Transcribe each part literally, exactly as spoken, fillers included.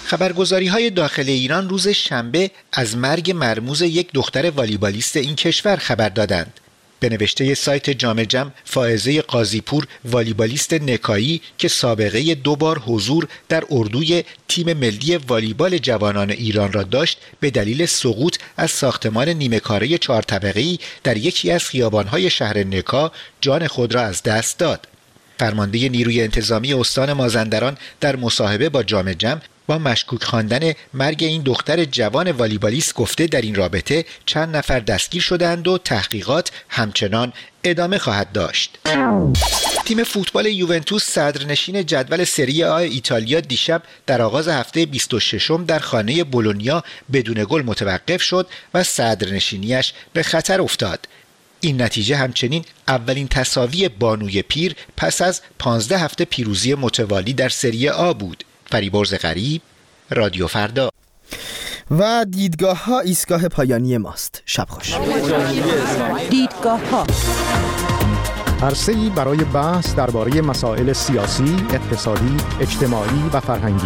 خبرگزاری‌های داخل ایران روز شنبه از مرگ مرموز یک دختر والیبالیست این کشور خبر دادند. به نوشته سایت جامع جم، فائزه قاضی‌پور، والیبالیست نکایی که سابقه دو بار حضور در اردوی تیم ملی والیبال جوانان ایران را داشت، به دلیل سقوط از ساختمان نیمه‌کاره چهار طبقه‌ای در یکی از خیابان‌های شهر نکا جان خود را از دست داد. فرمانده نیروی انتظامی استان مازندران در مصاحبه با جامع جم با مشکوک خواندن مرگ این دختر جوان والیبالیست گفته در این رابطه چند نفر دستگیر شدند و تحقیقات همچنان ادامه خواهد داشت. تیم فوتبال یوونتوس صدرنشین جدول سری آ ایتالیا دیشب در آغاز هفته بیست و ششم در خانه بولونیا بدون گل متوقف شد و صدرنشینیش به خطر افتاد. این نتیجه همچنین اولین تساوی بانوی پیر پس از پانزده هفته پیروزی متوالی در سری آ بود. فریبرز غریب، رادیو فردا. و دیدگاه ها ایستگاه پایانی ماست. شب خوش. دیدگاه ها عرصه‌ای برای بحث درباره مسائل سیاسی، اقتصادی، اجتماعی و فرهنگی.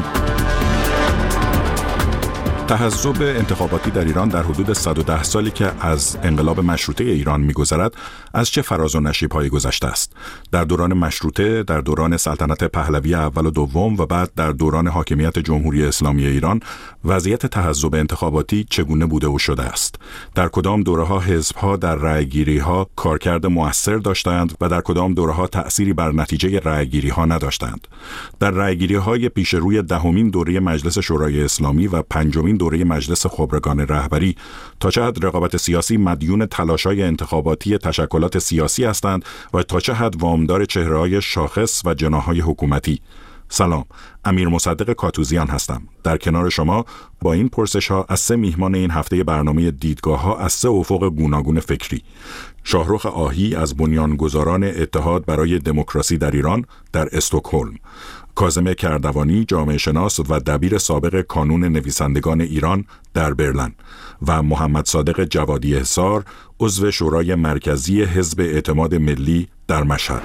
تحزب انتخاباتی در ایران در حدود صد و ده سالی که از انقلاب مشروطه ایران می‌گذرد، از چه فراز و نشیب‌هایی گذشته است؟ در دوران مشروطه، در دوران سلطنت پهلوی اول و دوم و بعد در دوران حاکمیت جمهوری اسلامی ایران، وضعیت تحزب انتخاباتی چگونه بوده و شده است؟ در کدام دوره‌ها حزب‌ها در رأی‌گیری‌ها کارکرد مؤثر داشتند و در کدام دوره‌ها تأثیری بر نتیجه رأی‌گیری‌ها نداشتند؟ در رأی‌گیری‌های پیش روی دهمین دوره مجلس شورای اسلامی و پنجمین دوره مجلس خبرگان رهبری، تا چه حد رقابت سیاسی مدیون تلاش‌های انتخاباتی تشکلات سیاسی هستند و تا چه حد وامدار چهره‌های شاخص و جناح‌های حکومتی؟ سلام، امیر مصدق کاتوزیان هستم. در کنار شما با این پرسش‌ها از سه میهمان این هفته برنامه دیدگاه‌ها از سه افق گوناگون فکری: شاهرخ آهی از بنیانگذاران اتحاد برای دموکراسی در ایران در استکهلم، کاظم کردوانی جامعه شناس و دبیر سابق کانون نویسندگان ایران در برلین و محمد صادق جوادی حصار عضو شورای مرکزی حزب اعتماد ملی در مشهد.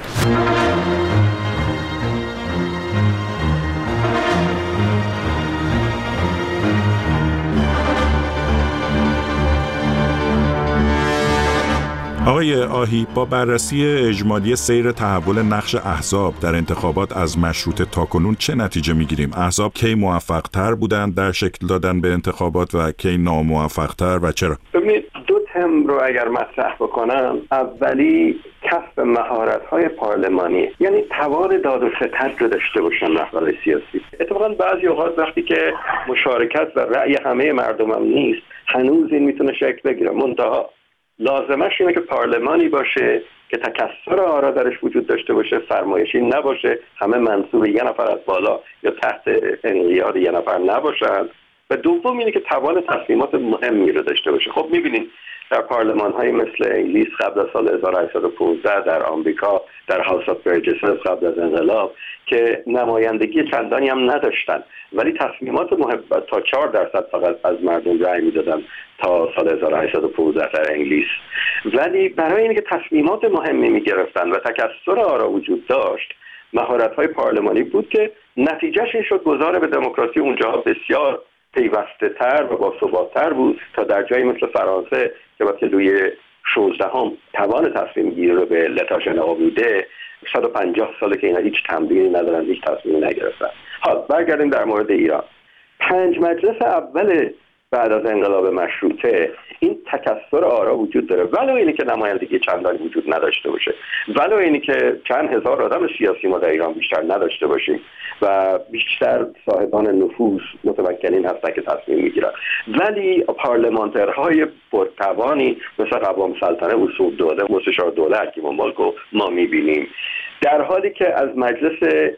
آقای آهی، با بررسی اجمالی سیر تحول نقش احزاب در انتخابات از مشروطه تاکنون چه نتیجه میگیریم؟ احزاب کی موفق تر بودند در شکل دادن به انتخابات و کی ناموفق تر و چرا؟ ببینید، دو تم رو اگر مطرح بکنم، اولی کسب مهارت‌های پارلمانی، یعنی توان داد و ستد رو داشته باشن رهبران سیاسی. اتفاقا بعضی اوقات وقتی که مشارکت و رأی همه مردم هم نیست، هنوز این میتونه شکل بگیره. منتها لازمش اینه که پارلمانی باشه که تکثر آرا درش وجود داشته باشه، فرمایشی نباشه، همه منصوب یه نفر از بالا یا تحت انقیاد یه نفر نباشن. و دوم اینه که توان تصمیمات مهمی رو داشته باشه. خب میبینید در پارلمان های مثل انگلیس قبل از سال هزار و هشتصد و پانزده، در آمریکا در هاوس آف برجسز قبل از انقلاب که نمایندگی چندانی هم نداشتن، ولی تصمیمات مهم تا چهار درصد فقط از مردم رأی میدادن تا سال هزار و هشتصد و پانزده در انگلیس. ولی برای اینکه تصمیمات مهمی میگرفتن و تکثر آرا وجود داشت، مهارت‌های پارلمانی بود که نتیجهش این شد گذار به دموکراسی اونجا بسیار پیوسته تر و با ثبات تر بود تا در جایی مثل فرانسه که وقتی روی شانزدهم توان تصمیم گیری رو به لتاش نابوده، صد و پنجاه ساله که اینا هیچ تمرینی ندارن، هیچ تصمیمی نگرفتن. حالا برگردیم در مورد ایران. پنج مجلس اول بعد از انقلاب مشروطه این تکثر آرا وجود داره، ولو اینی که نمایندگی چندانی وجود نداشته باشه، ولو اینی که چند هزار آدم سیاسی ما در ایران بیشتر نداشته باشیم و بیشتر صاحبان نفوذ متمکنین هستن که تصمیم میگیرن، ولی پارلمانترهای پرتوانی مثل قوام سلطنه، اصول دوله، مستشار دوله، حکیم الملک ما میبینیم، در حالی که از مجلس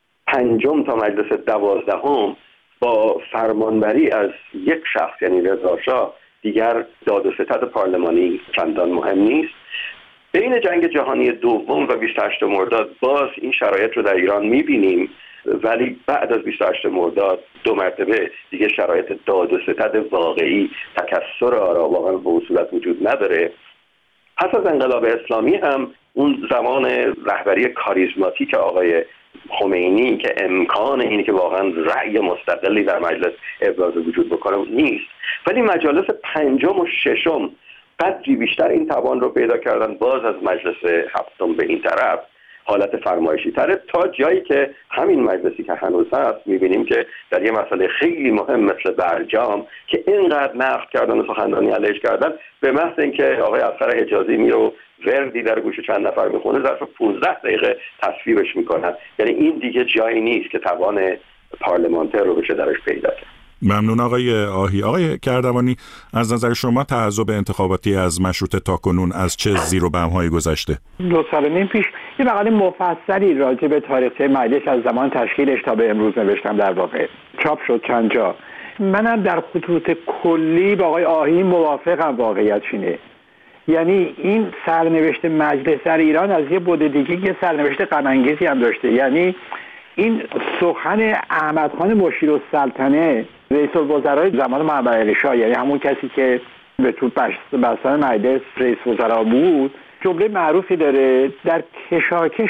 پنجم تا مجلس دوازدهم با فرمانبری از یک شخص یعنی رضا شاه دیگر داد و ستد پارلمانی چندان مهم نیست. بین جنگ جهانی دوم و بیست و هشتم مرداد باز این شرایط رو در ایران می‌بینیم، ولی بعد از بیست و هشتم مرداد دو مرتبه دیگه شرایط داد و ستد واقعی، تکثر آرا واقعا به صورت وجود نداره. پس از انقلاب اسلامی هم اون زمان رهبری کاریزماتیک آقای خمینی که امکان اینه که واقعا رأی مستقلی در مجلس ابراز وجود بکنه نیست، ولی مجالس پنجم و ششم قدری بیشتر این توان رو پیدا کردن. باز از مجلس هفتم به این طرف حالت فرمایشی تره، تا جایی که همین مجلسی که هنوز هست میبینیم که در یه مسئله خیلی مهم مثل برجام که اینقدر نقد کردن و سخنرانی علیهش کردن، به محض اینکه آقای اصغر حجازی میره و وردی در گوش چند نفر میخونه ظرف پانزده دقیقه تصویبش میکنن. یعنی این دیگه جایی نیست که توان پارلمانتر رو بشه درش پیدا کرد. ممنون آقای آهی. آقای کردوانی، از نظر شما تعذب انتخاباتی از مشروطه تاکنون از چه زیر و بم‌هایی گذشته؟ دو سال و نیم پیش یه مقاله مفصلی راجع به تاریخچه مجلس از زمان تشکیلش تا به امروز نوشتم، در واقع چاپ شد چند جا. منم در خطوط کلی با آقای آهی موافقم. واقعیت اینه، یعنی این سرنوشت مجلس در ایران از یه بعد دیگه یه سرنوشت غم انگیزی هم داشته. یعنی این سخن احمدخان مشیرالسلطنه رئیس الوزرای زمان محمد علی شاه، یعنی همون کسی که به طور بستن مجلس رئیس وزرا بود، جمله معروفی داره در کشاکش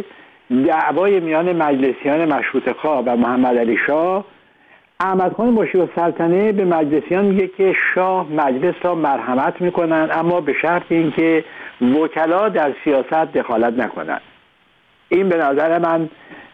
دعوای میان مجلسیان مشروطه‌خواه و محمد علی شاه. احمدخان مشیرالسلطنه به مجلسیان میگه که شاه مجلس را مرحمت میکنن، اما به شرط اینکه وکلا در سیاست دخالت نکنن. این به نظر من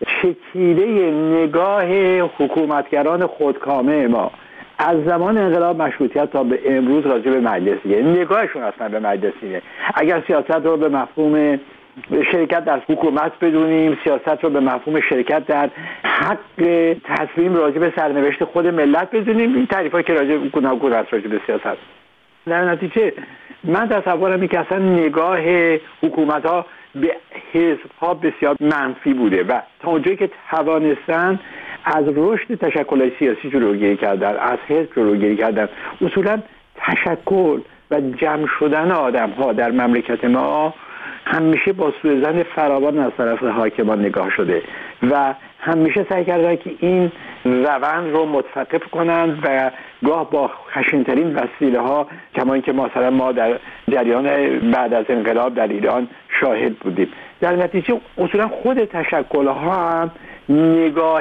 چکیده نگاه حکومتگران خودکامه ما از زمان انقلاب مشروطیت تا به امروز راجع به مجلسیه. نگاهشون اصلا به مجلسیه. اگر سیاست رو به مفهوم شرکت در حکومت بدونیم، سیاست رو به مفهوم شرکت در حق تصمیم راجع به سرنوشت خود ملت بدونیم، این تعریفایی که راجع به گوناگون است راجع به سیاست، در نتیجه من تصورم اینه که اصلا نگاه حکومت‌ها به حزب‌ها بسیار منفی بوده و تا اونجایی که توانستن از رشد تشکل‌های سیاسی جلوگیری کردن، از حزب جلوگیری کردن. اصولا تشکل و جمع شدن آدم‌ها در مملکت ما همیشه با سوء ظن فراوان از طرف حاکمان نگاه شده و همیشه سعی کردن که این روند رو متوقف کنند و گاه با خشن‌ترین وسیله ها، کما اینکه مثلا ما در جریان بعد از انقلاب در ایران شاهد بودیم. در نتیجه اصولا خود تشکل‌ها هم نگاه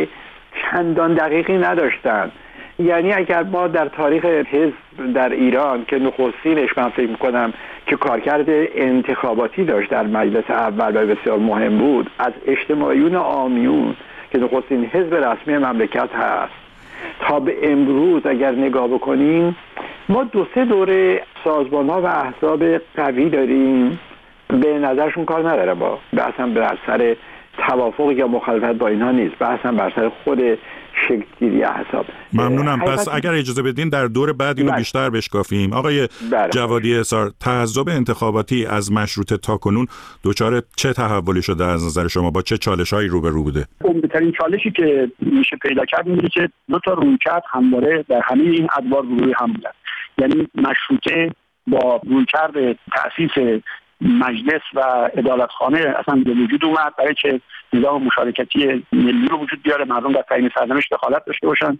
چندان دقیقی نداشتن. یعنی اگر ما در تاریخ حزب در ایران که نخستینش من فکر می‌کنم که کارکرد انتخاباتی داشت در مجلس اول و بسیار مهم بود، از اجتماعیون عامیون که نخستین حزب رسمی مملکت هست تا به امروز اگر نگاه بکنیم، ما دو سه دوره سازمان‌ها و احزاب قوی داریم. به نظرشون کار نداره، با بحثم بر سر توافق یا مخالفت با اینها نیست، بحثم بر سر خود شکل‌گیری احزاب. ممنونم. پس اگر اجازه بدین در دور بعد اینو بله. بیشتر بشکافیم. آقای بله. جوادی احصار، تعذب انتخاباتی از مشروطه تاکنون دچار چه تحولی شده از نظر شما؟ با چه چالش‌هایی روبرو بوده؟ عمده‌ترین چالشی که میشه پیدا کرد اینه که دو تا رویکرد همواره در همه این ادوار روی هم بودن. یعنی مشروطه با رویکرد تأسیس مجلس و عدالتخانه اصلا به وجود اومد برای که نظام مشارکتی ملی رو وجود بیاره، مردم در تعیین سرنوشت دخالت داشته باشن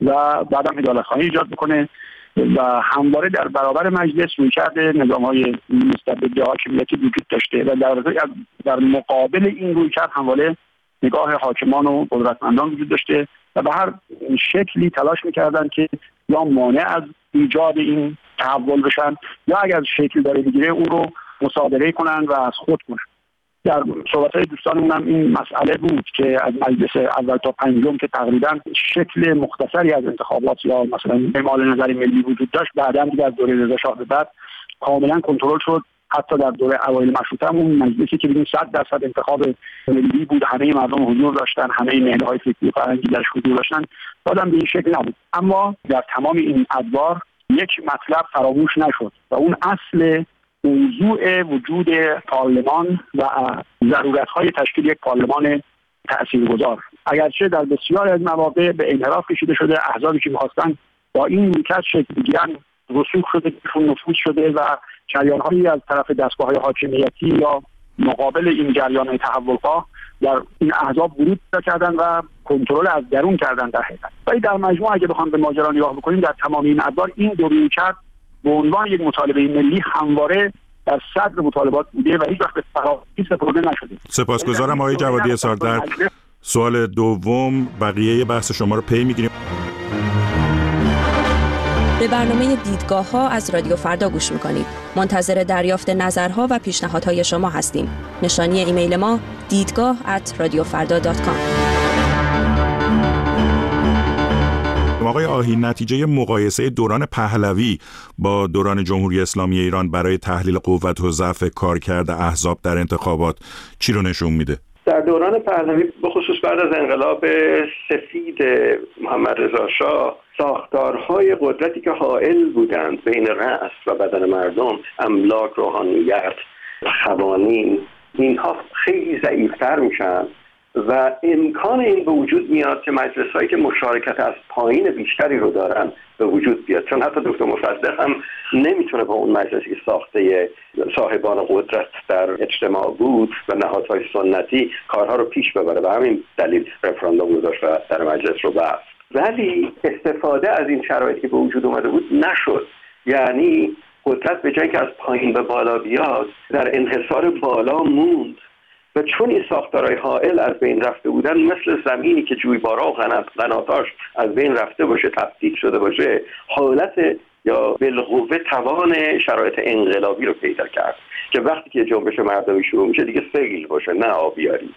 و بعدم عدالتخانه ایجاد بکنه و همواره در برابر مجلس رویکرد نظام‌های مستبد حاکمیتی وجود داشته و در در مقابل این رویکرد همواره نگاه حاکمان و قدرتمندان وجود داشته و به هر شکلی تلاش می‌کردن که یا مانع از ایجاد این تحول بشن یا اگر شکل داره بگیره اون رو مصادره کنن و از خود کنن. در صحبت‌های دوستانمون هم این مسئله بود که از مجلس اول تا پنجم که تقریبا شکل مختصری از انتخابات یا مثلا اعمال نظر ملی وجود داشت، بعداً در دوره رضا شاه به بعد کاملا کنترل شد. حتی در دوره اوایل مشروطه هم اون مجلسی که ببینید صد درصد انتخاب ملی بود، همه مردم حضور داشتن، همه نهادهای فکری و فرهنگی درش حضور داشتن، بعدم به این شکل نبود. اما در تمام این ادوار یک مطلب فراموش نشد و اون اصل موضوع وجود پارلمان و ضرورت‌های تشکیل یک پارلمان تأثیرگذار. اگرچه در بسیار از مواقع به انحراف کشیده شده، احزابی که می‌خواستن با این نیمکت شکل بگیرن رسوخ شده، نفوذ شده و جریان‌هایی از طرف دستگاه‌های حاکمیتی یا مقابل این جریان‌های تحول‌خواه در این احزاب ورود کردن و کنترل از درون کردن در حقیقت. ولی در مجموع اگه بخوام به ماجرا نگاه بکنیم، در تمام این ادوار این دو رویکرد به عنوان یک مطالبه ملی همواره در صدر مطالبات بوده و هیچ وقت به فراخی سپرده نشده. سپاسگزارم آقای جوادی اسار. در سوال دوم بقیه بحث شما رو پی میگیریم. به برنامه دیدگاه ها از رادیو فردا گوش میکنید. منتظر دریافت نظرها و پیشنهادهای شما هستیم. نشانی ایمیل ما دیدگاه ات رادیو فردا دات کام. آقای آهی، نتیجه مقایسه دوران پهلوی با دوران جمهوری اسلامی ایران برای تحلیل قوت و ضعف کارکرد احزاب در انتخابات چی رو نشون میده؟ در دوران پهلوی به خصوص بعد از انقلاب سفید محمد رضا شاه، ساختارهای قدرتی که حائل بودند بین رأس و بدن مردم، املاک، روحانیت، قوانین، اینها خیلی ضعیفتر میشن و امکان این به وجود میاد که مجلس‌هایی که مشارکت از پایین بیشتری رو دارن به وجود بیاد. چون حتی دکتر مصدق هم نمیتونه با اون مجلسی ساخته صاحبان قدرت در اجتماع بود و نهادهای سنتی کارها رو پیش ببره و همین دلیل رفراندوم گذاشت و در مجلس رو بست. ولی استفاده از این شرایطی که به وجود اومده بود نشد. یعنی قدرت به جای که از پایین به بالا بیاد در انحصار بالا موند و چون این ساختارهای حائل از بین رفته بودن، مثل زمینی که جویبارا و قناتاش از بین رفته باشه، تفکیک شده باشه، حالت یا بالقوه توان شرایط انقلابی رو پیدا کرد که وقتی که جنبش مردمی شروع میشه دیگه سیل باشه نه آبیاری.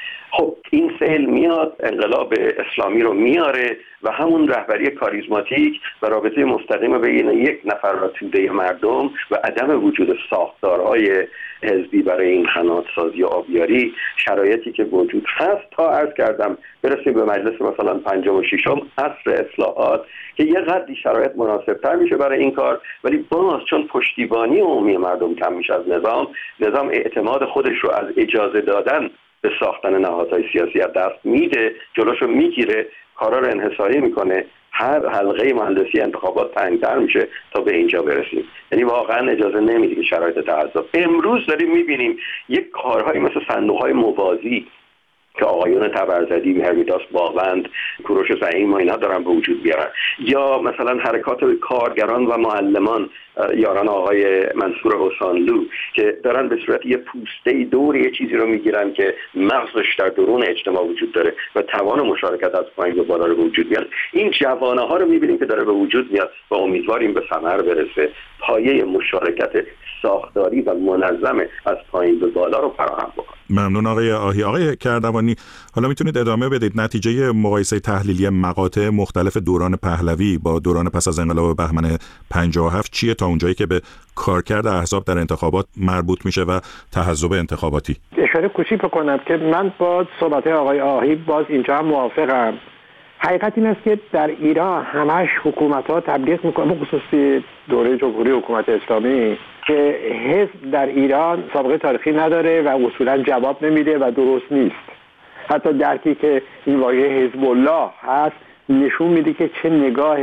خب این سیل میاد، انقلاب اسلامی رو میاره و همون رهبری کاریزماتیک و رابطه مستقیم بین یک نفر و توده مردم و عدم وجود ساختارهای حزبی برای این قناتسازی و آبیاری، شرایطی که وجود هست تا عرض کردم برسیم به مجلس مثلا پنجم و ششم عصر اصلاحات که یه قدری شرایط مناسبتر میشه برای این کار، ولی باز چون پشتیبانی عمومی مردم کم میشه از نظام، نظام اعتماد خودش رو از اجازه دادن به ساختن نهادهای سیاسی از دست میده، جلوشو میگیره، کارا رو انحصاری میکنه، هر حلقه مهندسی انتخابات تنگتر میشه تا به اینجا برسیم. یعنی واقعا اجازه نمیده که شرایط تعذب. امروز داریم میبینیم یک کارهایی مثل صندوقهای موازی که آقایون تبرزدی، هرمیداس باغوند، کوروش زعیم و اینا دارن به وجود بیارن، یا مثلا حرکات کارگران و معلمان یاران آقای منصور حسانلو که دارن به صورت یه پوسته دور یه چیزی رو میگیرن که مغزش در درون اجتماع وجود داره و توان مشارکت از پایین به بالا رو به وجود میاد. این جوانه ها رو میبینیم که داره به وجود میاد و امیدواریم به ثمر برسه. پایه مشارکت ساختاری و منظم از پایین به بالا رو فراهم بکنه. ممنون آقای آهی. آقای کردوانی، حالا میتونید ادامه بدید نتیجه مقایسه تحلیلی مقاطع مختلف دوران پهلوی با دوران پس از انقلاب بهمن پنجاه و هفت چیه تا اونجایی که به کارکرد احزاب در انتخابات مربوط میشه و تحزب انتخاباتی؟ اشاره کوچیک بکنم که من با صحبت آقای آهی باز اینجا هم موافقم. حقیقت این است که در ایران همش حکومت‌ها تبلیغ میکنن، خصوصی دوره جمهوری حکومت اسلامی، که حزب در ایران سابقه تاریخی نداره و اصولا جواب نمیده و درست نیست. حتی درکی که این واژه حزب الله هست نشون میده که چه نگاه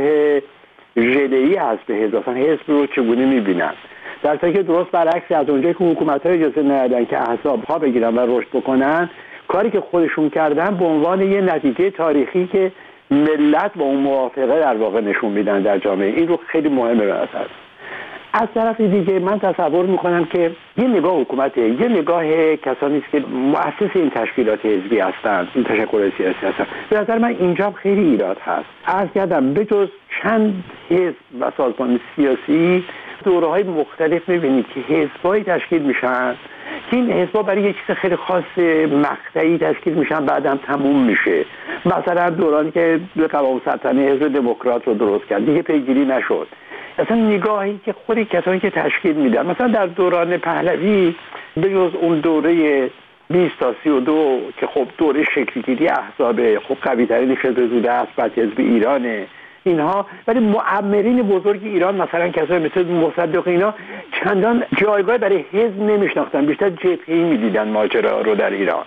ژله‌ای هست به حزب، اصلا حزب رو چگونه میبینن. در حالی که درست برعکس، از اونجایی که حکومت‌ها اجازه ندادن که احزاب‌ها بگیرن و رشد بکنن، کاری که خودشون کردن به عنوان یه نتیجه تاریخی که ملت با اون موافقه در واقع نشون میدن در جامعه. این رو خیلی مهمه به نظر. از طرف دیگه من تصور میکنم که یه نگاه حکومته، یه نگاه کسانی است که مؤسس این تشکیلات حزبی هستند، این تشکل سیاسی هستند. به نظر من اینجا خیلی ایراد هست. عرض کردم به جز چند حزب و سازمان سیاسی دوره‌های مختلف می‌بینید که حزب‌های تشکیل میشن که این حزب‌ها برای یک چیز خیلی خاص مقطعی تشکیل میشن، بعدم تموم میشه. مثلا دورانی که قوام سلطنه حزب دموکرات رو درست کرد دیگه پیگیری نشد. اصلا نگاهی که خود کسانی که تشکیل میدن، مثلا در دوران پهلوی به جز اون دوره بیست تا سی و دو که خب دوره شکل‌گیری احزاب خب قوی‌ترین شبه زوده است، بعد حزب ایرانه اینها، ولی معمرین بزرگ ایران مثلا کسایی مثل مصدق اینا چندان جایگاه برای حزب نمیشناختن، بیشتر جبهه‌ای میدیدن ماجرا رو در ایران.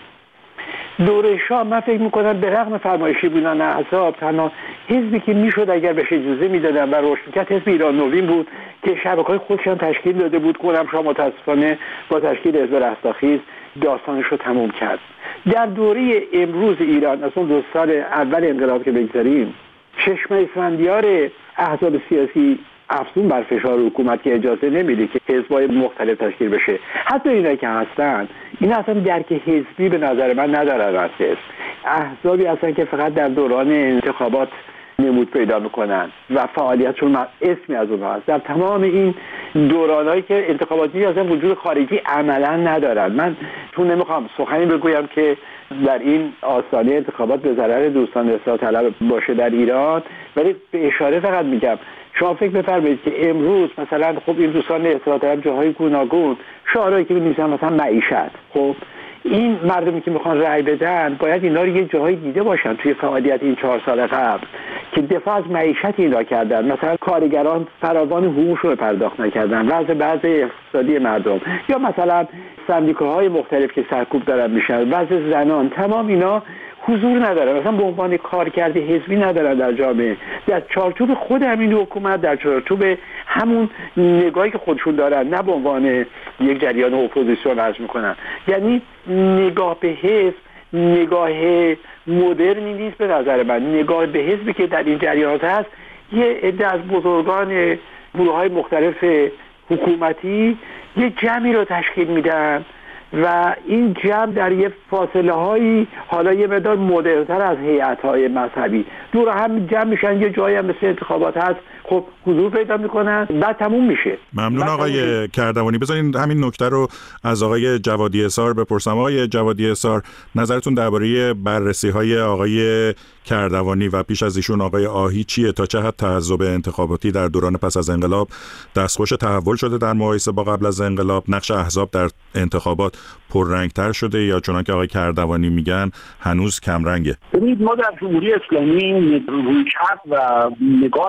دوره شاه من فکر میکنم به رغم فرمایشی بودن احزاب، تنها حزبی که میشد اگر بهش اجازه میدادن و رشد میکرد حزب ایران نوین بود که شبکه‌های خودشان تشکیل داده بود. خودم شاه متاسفانه با تشکیل حزب رستاخیز داستانش رو تموم کرد. در دوره امروز ایران، از اون دو سال اول انقلاب که بگذاریم، چشم اسفندیار احزاب سیاسی افزون بر فشار حکومت که اجازه نمیده که حزب‌های مختلف تشکیل بشه. حتی اینا که هستن این اصلا درک حزبی به نظر من ندارن. از حزب احزابی هستن که فقط در دوران انتخابات نمود پیدا میکنن و فعالیتشون اسمی از اونها هست. در تمام این دورانهایی که انتخاباتی اصلا وجود خارجی عملا ندارن. من چون نمیخوام سخنی بگویم که در این آستانه انتخابات به ضرر دوستان اصلاح طلب باشه در ایران، ولی به اشاره فقط میگم شما فکر بفرمایید که امروز مثلا خب این دوستان اصلاح طلب جاهای گوناگون شعارهایی که می‌نویسن مثلا معیشت، خب این مردمی که میخوان رأی بدن باید اینا رو یه جایی دیده باشن توی فعالیت این چهار سال قبل که دفاع از معیشت اینا کردن. مثلا کارگران فراوان حقوقشون رو پرداخت نکردن، وضع بعض اقتصادی مردم، یا مثلا سندیکاهای مختلف که سرکوب دارن میشن، وضع زنان، تمام اینا حضور نداره، مثلا به عنوان کارکرد حزبی ندارن در جامعه، در چارچوب خود همین حکومت، در چارچوب همون نگاهی که خودشون دارن، نه به عنوان یک جریان اپوزیسیون عرض میکنن. یعنی نگاه به حزب نگاه مدرنی نیست به نظر من. نگاه به حزبی که در این جریانات هست یه عده از بزرگان گروه‌های مختلف حکومتی یه جمعی رو تشکیل میدن و این جمع در یه فاصله هایی حالا یه مقدار مدرن‌تر از هیئت‌های مذهبی دور هم جمع میشن، یه جایی هم مثل انتخابات هست خب حضور پیدا میکنن، بعد تموم میشه. ممنون آقای کردوانی. بذارین همین نکته رو از آقای جوادی احصار بپرسم. آقای جوادی احصار، نظرتون درباره بررسی‌های آقای کردوانی و پیش از ایشون آقای آهی چیه؟ تا چه حد تعذب انتخاباتی در دوران پس از انقلاب دستخوش تحول شده در مقایسه با قبل از انقلاب؟ نقش احزاب در انتخابات پررنگ‌تر شده یا چون که آقای کردوانی میگن هنوز کم رنگه؟ ببینید، ما در جمهوری اسلامی رویکرد و نگاه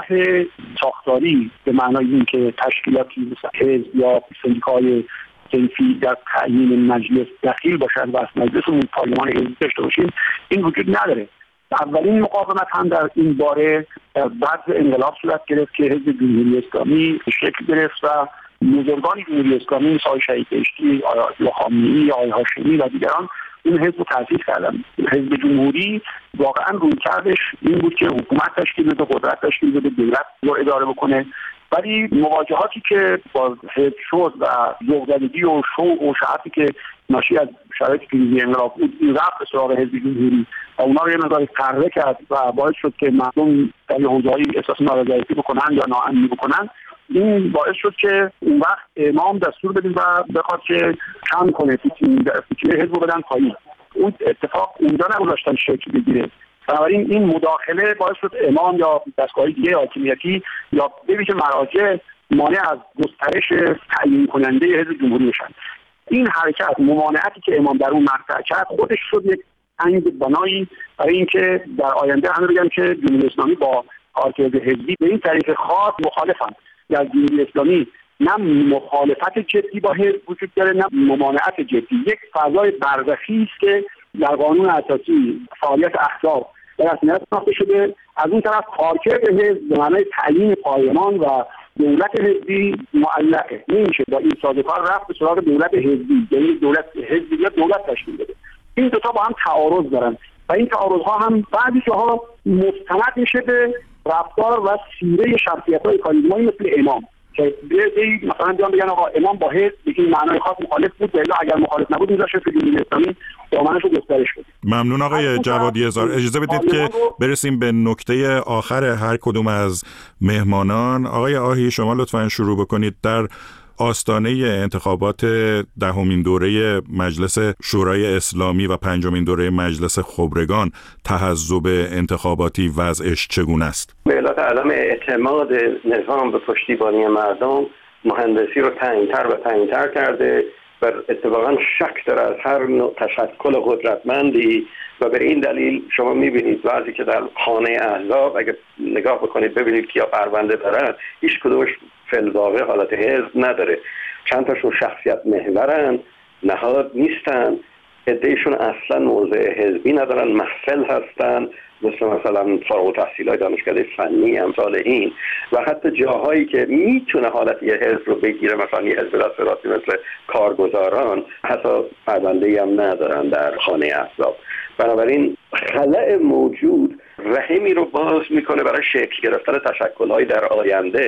ساختاری به معنای اینکه تشکیلاتی مثل حزب یا سندیکای صنفی در تعیین مجلس دخیل باشند و از مجلسمون پارلمان حزبی داشته باشیم، این وجود نداره. اولین مقاومت هم در این باره در بعد انقلاب صورت گرفت که حزب جمهوری اسلامی شکل گرفت و بزرگان جمهوری اسلامی مثل آقای شهید بهشتی، آقای خامنه‌ای، آقای هاشمی و دیگران این حزب رو تأسیس کردن. حزب جمهوری واقعا رویکردش این بود که حکومت تشکیل بده، قدرت تشکیل بده، دولت رو اداره بکنه، ولی مواجهاتی که با حزب شد و ذوق‌زدگی و شوق و شعفی که ناشی از شرایط پیروزی انقلاب بود، این رفت به سراغ حزب جمهوری و اونا رو یه مقدار قره کرد و باعث شد که مردم در یه حوزه‌ای احساس نارضایتی بکنن یا ناامنی بکنن. این باعث شد که اون وقت امام دستور بدیم و بخواد که کم کنه فیتیله حزب رو بدن پایین. اون اتفاق اونجا نگذاشتن شکل بگیره. بنابراین این مداخله باعث شد امام یا دستگاه دیگه حاکمیتی یا به ویژه مراجع مانع از گسترش تعیین کننده حزب جمهوری بشن. این حرکت، ممانعتی که امام در اون مقطع کرد، خودش شد یک انگ بنایی برای اینکه در آینده همه بگن که جمهوری اسلامی با کارکرد حزبی به این طریق خاص مخالفن. در جمهوری اسلامی نه مخالفت جدی با حزب وجود داره نه ممانعت جدی. یک فضای برزخی است که در قانون اساسی فعالیت احزاب در رسمیت شناخته شده. از اون طرف کارکرد حزب به معنای تعیین پارلمان و دولت حزبی معلقه. نمیشه با این سازوکار رفت به سراغ دولت حزبی، یعنی دولت حزبی یا دولت تشکیل بده. این دو تا با هم تعارض دارن و این تعارض‌ها هم بعضی جاها مستند میشه به رفتار و سیره شخصیت‌های کاریزمایی مثل امام که بیایی مثلا بیان بگن آقا امام با حزب به این معنای خاص مخالف بود، ولی اگر مخالف نبود میذاشه که جمهوری اسلامی دامنش رو گسترش بده. ممنون آقای جوادی احصار. اجازه بدید که برسیم به نکته آخر هر کدوم از مهمانان. آقای آهی، شما لطفاً شروع بکنید. در آستانه انتخابات دهمین دوره مجلس شورای اسلامی و پنجمین دوره مجلس خبرگان، تحزب انتخاباتی وضعش چگونه است؟ به علت عدم اعتماد نظام به پشتیبانی مردم، مهندسی رو تنگ‌تر و تنگ‌تر کرده و اتفاقا شک داره از هر نوع تشکل قدرتمندی و به این دلیل شما میبینید بعضی که در خانه احزاب اگر نگاه بکنید ببینید که یا پرونده دارن، هیچ کدومش فلواقع حالت حزب نداره. چند تاشون شخصیت محورن، نهاد نیستن، عده‌شون اصلا موضع حزبی ندارن، محفل هستن، مثل مثلا فارغ التحصیلای دانشکده فنی امثال این، و حتی جاهایی که میتونه حالت یه حزب رو بگیره، مثلا یه حزب دستوراتی مثل کارگزاران، حتی پرونده‌ای هم ندارن در خانه احزاب. بنابراین خلأ موجود رحمی رو باز میکنه برای شکل گرفتن تشکل‌های در آینده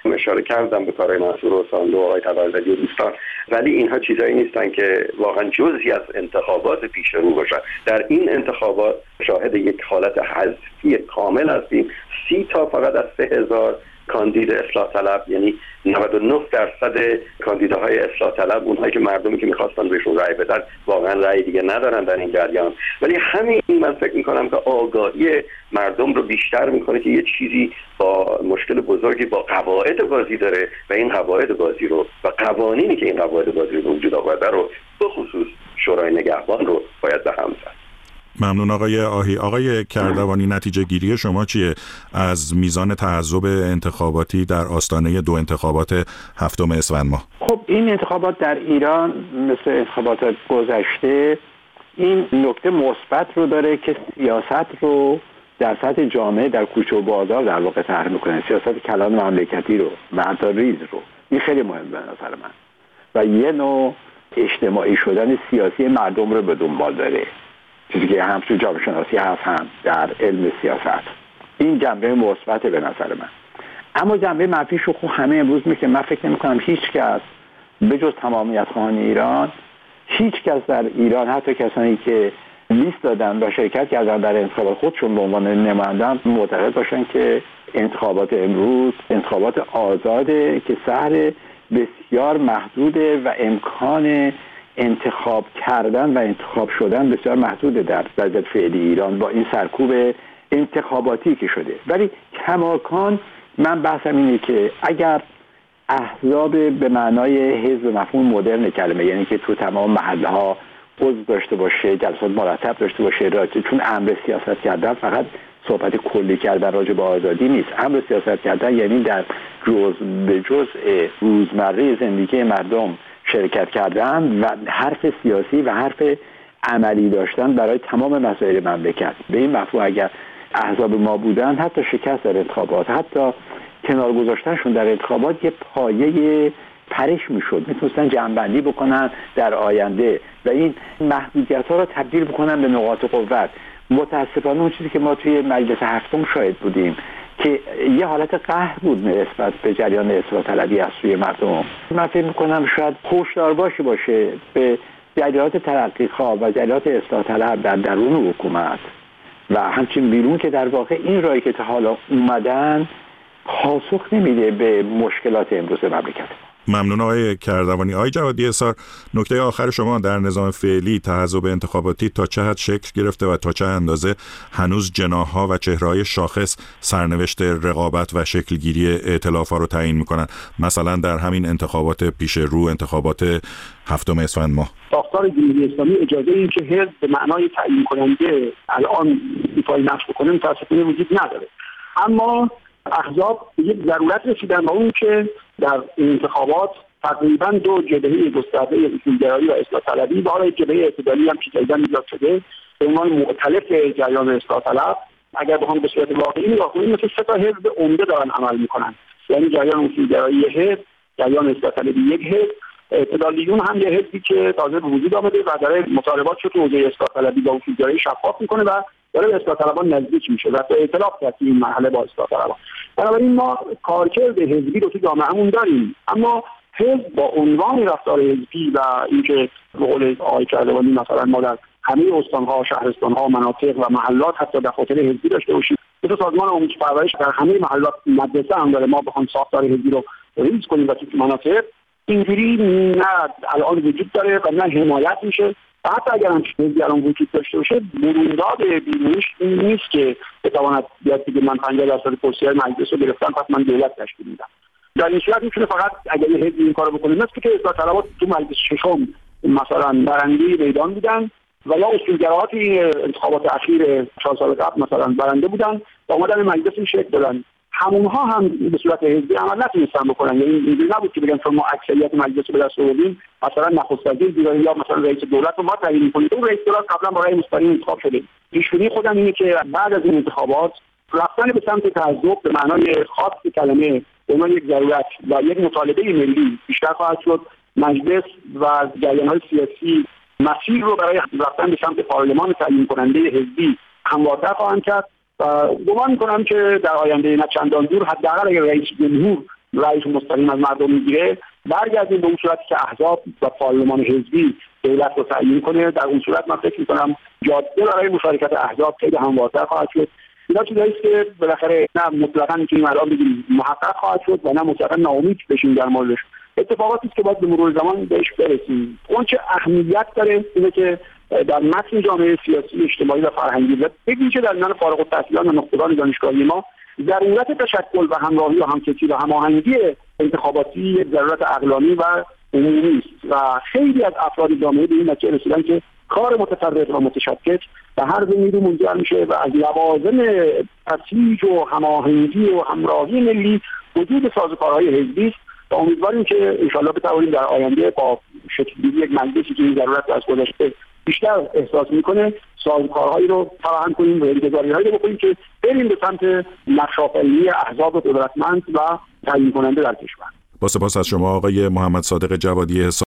اشاره کردم به کارهای منصور حسین و آقای تبرزدی و دوستان، ولی اینها چیزایی نیستن که واقعا جزئی از انتخابات پیش رو باشن. در این انتخابات شاهد یک حالت حذفی کامل هستیم. سی تا فقط از سه هزار کاندید اصلاح طلب، یعنی نود و نه درصد کاندیداهای اصلاح طلب، اونهایی که مردمی که میخواستن بهشون رأی بدن واقعا رأی دیگه ندارن در این جریان. ولی همین من فکر میکنم که آگاهی مردم رو بیشتر میکنه که یه چیزی با مشکل بزرگی با قواعد بازی داره و این قواعد بازی رو و قوانینی که این قواعد بازی رو وجود آورده رو به خصوص شورای نگهبان رو باید به هم زد. ممنون آقای آهی. آقای کردوانی، نتیجه گیری شما چیه از میزان تعذب انتخاباتی در آستانه دو انتخابات هفتم اسفند ماه؟ خب این انتخابات در ایران مثل انتخابات گذشته این نکته مثبت رو داره که سیاست رو در سطح جامعه در کوچه و بازار در واقع طرح میکنه، سیاست کلان مملکتی رو و حتی ریز رو. این خیلی مهم به نظر من و یه نوع اجتماعی شدن سیاسی مردم رو به دنبال داره، چیزی که هم تو جامعه شناسی هست هم در علم سیاست. این جنبه مثبت به نظر من. اما جنبه منفیش رو خب همه امروز میگه. من فکر نمی‌کنم هیچ کس به جز تمامیت خواهان ایران، هیچ کس در ایران، حتی کسانی که لیست دادن و شرکت کردن در انتخابات خودشون به عنوان نمایندگان، معتقد باشن که انتخابات امروز انتخابات آزاده که سهل بسیار محدوده و امکان انتخاب کردن و انتخاب شدن بسیار محدوده در وضعیت فعلی ایران با این سرکوب انتخاباتی که شده. ولی کماکان من بحثم اینه که اگر احزاب به معنای حزب مفهوم مدرن کلمه، یعنی که تو تمام محله ها عضو داشته باشه، جلسات مرتب داشته باشه، راجع چون امر سیاست کردن فقط صحبت کلی کردن راجع به آزادی نیست. امر سیاست کردن یعنی در جز به جزء روزمره زندگی مردم شرکت کردن و حرف سیاسی و حرف عملی داشتن برای تمام مسائل مملکت. به این مفهوم اگر احزاب ما بودن، حتی شکست در انتخابات، حتی کنار گذاشتنشون در انتخابات یه پایه پرش میشد، میتونستن جمع‌بندی بکنن در آینده و این محدودیت ها رو تبدیل بکنن به نقاط قوت. متاسفانه اون چیزی که ما توی مجلس هفتم شاهد بودیم که یه حالت قهر بود نسبت به جریان اصلاح طلبی از سوی مردم. من فکر میکنم شاید هوشیار باشی باشه به جریانات ترقیخواه و جریانات اصلاح طلب در درون حکومت و همچنین بیرون که در واقع این راهی که تا حالا اومدن پاسخ نمیده به مشکلات امروز مملکت. ممنون آقای کردوانی. آقای جوادی اصار، نکته آخر شما در نظام فعلی تعذب انتخاباتی تا چه حد شکل گرفته و تا چه اندازه هنوز جناح‌ها و چهره‌های شاخص سرنوشت رقابت و شکلگیری ائتلاف‌ها رو تعیین می‌کنن، مثلا در همین انتخابات پیش رو، انتخابات هفتم اسفند ماه؟ ساختار جمهوری اسلامی اجازه این که حزب به معنای تعیین کننده الان ایفای نقش بکنه متأسفانه وجود نداره. اما احزاب به یک ضرورت رسیدن و اون که در انتخابات تقریبا دو جبهه گسترده اصولگرایی و اصلاح طلبی و حالا جبهه اعتدالی هم که جدیداً ایجاد شده به عنوان مؤتلف جریان اصلاح طلب، اگر بخوام به صورت واقعی نگاه کنیم مثل سه تا حزب عمده دارن عمل میکنن، یعنی جریان اصولگرایی حزب، جریان اصلاح طلبی یک حزب، اعتدالیون هم یه حزبی که تازه به وجود آمده و داره مطالبات رو تو حوزه اصلاح طلبی با اصولگرایی شفاف میکنه و داره به اصلاح طلبان نزدیک میشه و ائتلاف کرد این مرحله با اصلاح طلبان. بنابراین ما کارکرد حزبی رو تو جامعهمون داریم، اما حزب با عنوان رفتار حزبی و اینکه به قول آقای کردوانی مثلا ما در همه استان‌ها، شهرستان‌ها، مناطق و محلات حتی دفاتر حزبی داشته باشیم، مثل سازمان آموزش پرورش در همه محلات مدرسه هم داره، ما بخوام ساختار حزبی رو ریز کنیم و تو مناطق اینجوری نه الان وجود داره و نه حمایت میشه. حتی اگر هم حزبی الان وجود داشته باشه، برونداد بیرونیش این نیست که بتواند بیاد بگه من پنجاه درصد کرسی‌های مجلس رو گرفتم پس من دولت تشکیل میدم. در این صورت میتونه فقط اگر یه حزبی این کارو بکنه، مثل که اصلاح طلبات تو مجلس ششم مثلا برنده میدان بودن و یا اصولگراها توی انتخابات اخیر چهار سال قبل مثلا برنده بودن و اومدن مجلس شکل دادن، همونها هم به صورت حزبی عمل نتونستن بکنن. یعنی اینجوری نبود که بگن ما اکثریت مجلس رو به دست آوردیم، مثلا نخست وزیر بیاریم یا مثلا رئیس دولت رو ما تعیین می‌کنیم. اون رئیس دولت قبلا با رأی مستقیم انتخاب شده. پیش‌بینی خودم اینه که بعد از این انتخابات رفتن به سمت تعذب به معنای خاص کلمه به عنوان یک ضرورت و یک مطالبه ملی بیشتر خواهد شد. مجلس و جریان‌های سیاسی مسیر رو برای رفتن به سمت پارلمان تعیین کننده حزبی هموارتر خواهند کرد و گمان می‌کنم که در آینده نه چندان دور حداقل اگر رئیس جمهور رئیس مستقیم از مردم میگیره برگردیم به اون صورتی که احزاب و پارلمان حزبی دولت رو تعیین کنه. در اون صورت من فکر می‌کنم جاده برای مشارکت احزاب خیلی هموارتر خواهد شد. اینا چیزایی است که بالاخره نه مطلقاً می‌تونیم الان بگیم محقق خواهد شد و نه مطلقاً ناامید بشیم در موردش. اتفاقاتی است که باید به مرور زمان بهش برسیم. اون چه اهمیت داره اینه که در متن جامعه سیاسی، اجتماعی و فرهنگی و ببینید در میان فارغ التحصیلان و نخبگان دانشگاهی ما ضرورت تشکل و همراهی و همکاری و هماهنگی انتخاباتی ضرورت عقلانی و عمومی است و خیلی از افراد جامعه به این نتیجه رسیدن که کار متفرق و متشکک به هر نیرو منجر میشه و از لوازم تسهیل و هماهنگی و همراهی ملی وجود سازوکارهای حزبی است و امیدواریم که انشالله بتوانیم در آینده با شکل‌گیری یک مجلسی که این ضرورت از گذشته بیشتر احساس میکنه سازوکارهایی رو فراهم کنیم و اجرایی‌هایی رو بکنیم که بریم به سمت نقش‌آفرینی احزاب قدرتمند و تعیین کننده در کشور. با سپاس از شما آقای محمد صادق جوادی